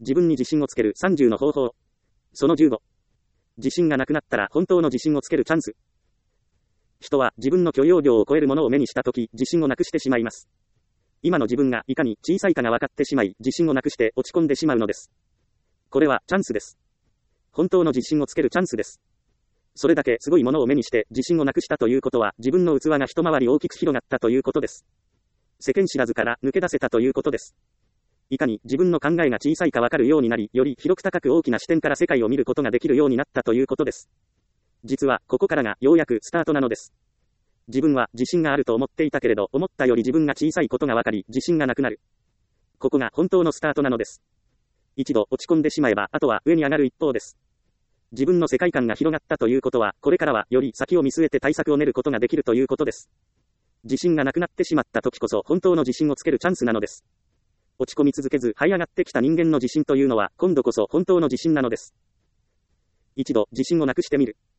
自分に自信をつける30の方法。その15。自信がなくなったら本当の自信をつけるチャンス。人は自分の許容量を超えるものを目にしたとき、自信をなくしてしまいます。今の自分がいかに小さいかが分かってしまい、自信をなくして落ち込んでしまうのです。これはチャンスです。本当の自信をつけるチャンスです。それだけすごいものを目にして自信をなくしたということは、自分の器が一回り大きく広がったということです。世間知らずから抜け出せたということです。いかに自分の考えが小さいか分かるようになり、より広く高く大きな視点から世界を見ることができるようになったということです。実はここからがようやくスタートなのです。自分は自信があると思っていたけれど、思ったより自分が小さいことが分かり、自信がなくなる。ここが本当のスタートなのです。一度落ち込んでしまえば、あとは上に上がる一方です。自分の世界観が広がったということは、これからはより先を見据えて対策を練ることができるということです。自信がなくなってしまった時こそ本当の自信をつけるチャンスなのです。落ち込み続けず這い上がってきた人間の自信というのは、今度こそ本当の自信なのです。一度自信をなくしてみる。